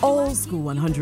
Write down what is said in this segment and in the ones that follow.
Old School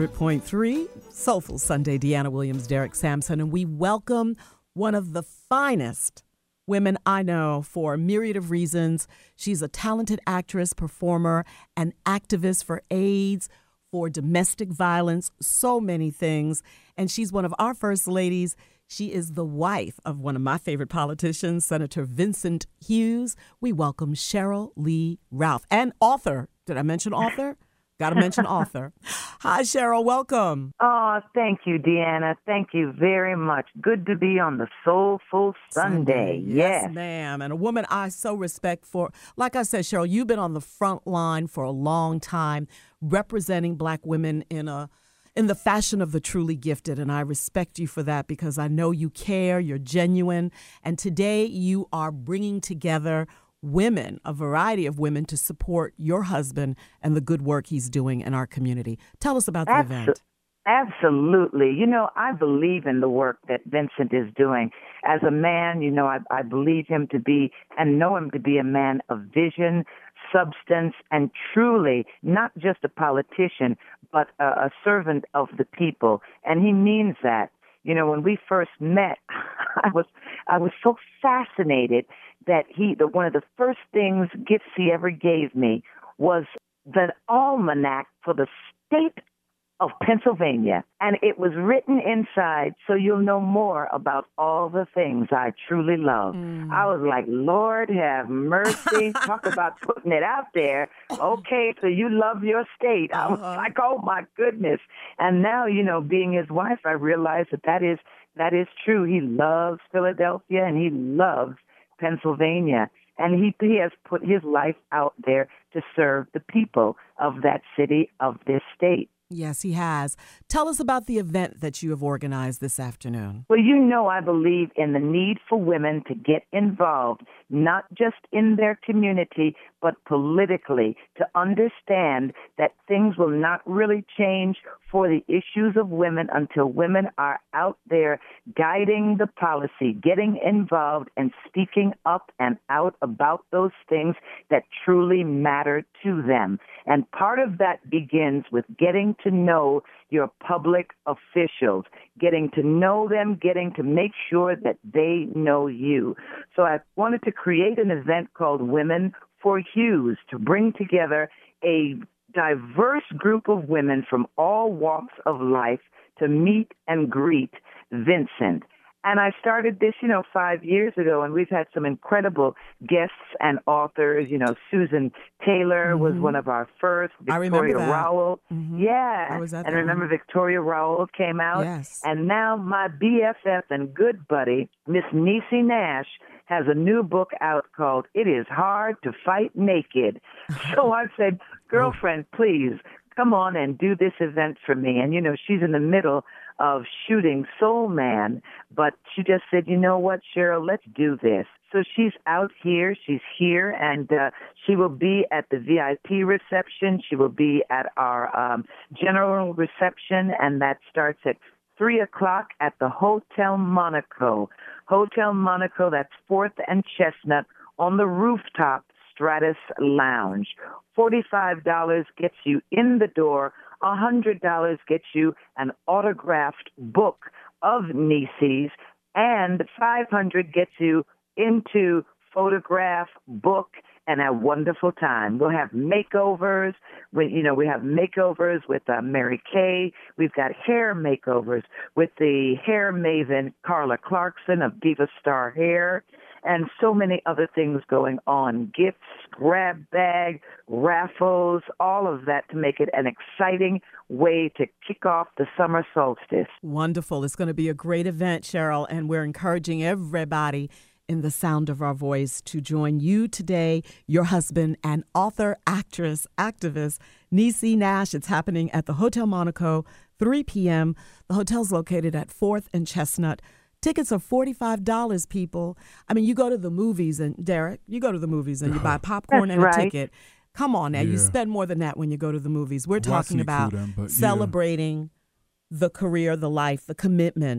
100.3, Soulful Sunday, Deanna Williams, Derek Sampson, and we welcome one of the finest women I know for a myriad of reasons. She's a talented actress, performer, and activist for AIDS, for domestic violence, so many things. And she's one of our first ladies. She is the wife of one of my favorite politicians, Senator Vincent Hughes. We welcome Sheryl Lee Ralph, and author. Did I mention author? Got to mention author. Hi, Sheryl. Welcome. Oh, thank you, Deanna. Thank you very much. Good to be on the Soulful Sunday. Yes, ma'am. And a woman I so respect for. Like I said, Sheryl, you've been on the front line for a long time, representing Black women in the fashion of the truly gifted. And I respect you for that because I know you care, you're genuine. And today you are bringing together women, a variety of women, to support your husband and the good work he's doing in our community. Tell us about the event. Absolutely. You know, I believe in the work that Vincent is doing. As a man, you know, I believe him to be and know him to be a man of vision, substance, and truly not just a politician, but a servant of the people. And he means that. You know, when we first met, I was so fascinated that one of the first gifts he ever gave me was the almanac for the state of Pennsylvania. And it was written inside so you'll know more about all the things I truly love. I was like, Lord have mercy. Talk about putting it out there. Okay, so you love your state. I was like, oh my goodness. And now, you know, being his wife, I realize that is true. He loves Philadelphia and he loves Pennsylvania. And he has put his life out there to serve the people of that city, of this state. Yes, he has. Tell us about the event that you have organized this afternoon. Well, you know, I believe in the need for women to get involved, not just in their community, but politically, to understand that things will not really change for the issues of women until women are out there guiding the policy, getting involved and speaking up and out about those things that truly matter to them. And part of that begins with getting to know your public officials, getting to know them, getting to make sure that they know you. So I wanted to create an event called Women for Hughes to bring together a diverse group of women from all walks of life to meet and greet Vincent. And I started this, 5 years ago, and we've had some incredible guests and authors. You know, Susan Taylor was one of our first. Victoria Rowell. Yeah. I was at and remember Victoria Rowell came out. Yes. And now my BFF and good buddy, Miss Niecy Nash, has a new book out called It Is Hard to Fight Naked. So I said, girlfriend, please come on and do this event for me. And, she's in the middle of shooting Soul Man, but she just said, you know what, Sheryl, let's do this. So she's out here, she's here, and she will be at the VIP reception. She will be at our general reception, and that starts at 3 o'clock at the Hotel Monaco. Hotel Monaco, that's 4th and Chestnut, on the rooftop Stratus Lounge. $45 gets you in the door. $100 gets you an autographed book of Niecy's, and $500 gets you into photograph, book, and a wonderful time. We'll have makeovers. We have makeovers with Mary Kay. We've got hair makeovers with the hair maven Carla Clarkson of Diva Star Hair, and so many other things going on. Gifts, grab bag, raffles, all of that to make it an exciting way to kick off the summer solstice. Wonderful. It's going to be a great event, Sheryl, and we're encouraging everybody in the sound of our voice to join you today, your husband, and author, actress, activist, Niecy Nash. It's happening at the Hotel Monaco, 3 p.m. The hotel's located at 4th and Chestnut. Tickets are $45, people. I mean, you go to the movies, and Derek, you go to the movies and you buy popcorn and a ticket. Come on now, you spend more than that when you go to the movies. We're talking about celebrating the career, the life, the commitment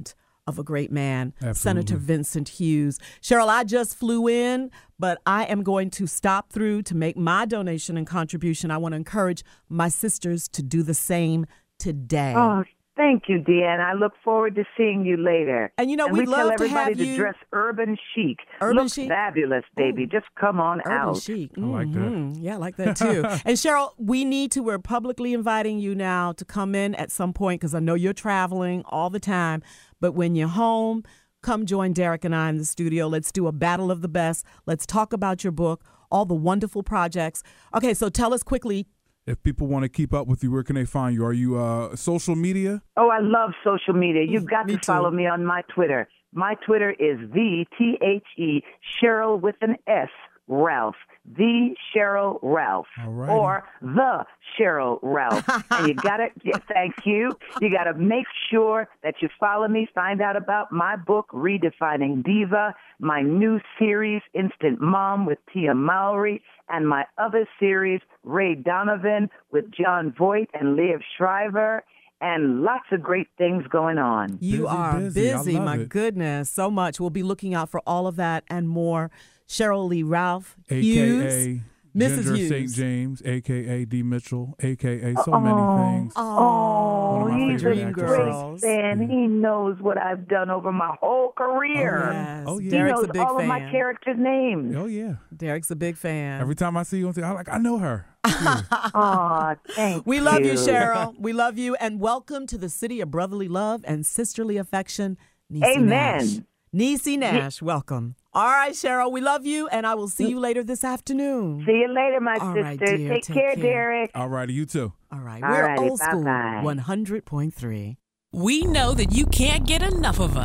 of a great man, Absolutely. Senator Vincent Hughes. Cheryl, I just flew in, but I am going to stop through to make my donation and contribution. I want to encourage my sisters to do the same today. Oh, thank you, Deanna. I look forward to seeing you later. And you know, we we'd tell love to everybody have you to dress urban chic. Urban Look chic? fabulous, baby. Ooh. Just come on Urban out. chic. I like that. Yeah, I like that too. And Cheryl, we're publicly inviting you now to come in at some point because I know you're traveling all the time. But when you're home, come join Derek and I in the studio. Let's do a battle of the best. Let's talk about your book, all the wonderful projects. Okay, so tell us quickly. If people want to keep up with you, where can they find you? Are you social media? Oh, I love social media. You've got Me to follow too. me on my Twitter. My Twitter is THE Cheryl with an S, Ralph. The Cheryl Ralph. Alrighty. Or the Cheryl Ralph. And you got to, thank you. You got to make sure that you follow me, find out about my book, Redefining Diva, my new series, Instant Mom with Tia Mowry, and my other series, Ray Donovan with John Voight and Liev Shriver, and lots of great things going on. You Busy, are busy. I busy. love My it. goodness, so much. We'll be looking out for all of that and more. Cheryl Lee Ralph AKA Hughes. Mrs. Ginger Hughes. St. James, AKA D. Mitchell, AKA so many things. Oh, One of my he's favorite a actresses. great fan. He knows what I've done over my whole career. Yes. Oh, yeah. He Derek's knows a big all fan. of my characters' names. Oh, yeah. Derek's a big fan. Every time I see you, I know her. Aw, thank We love you, Cheryl. We love you. And welcome to the city of brotherly love and sisterly affection, Niecy Amen. Nash. Niecy Nash, welcome. All right, Cheryl, we love you, and I will see you later this afternoon. See you later, my All sister. right, dear. Take Take care, care. Derek. All righty, you too. All right, All we're righty, old school, bye-bye. 100.3. We know that you can't get enough of us.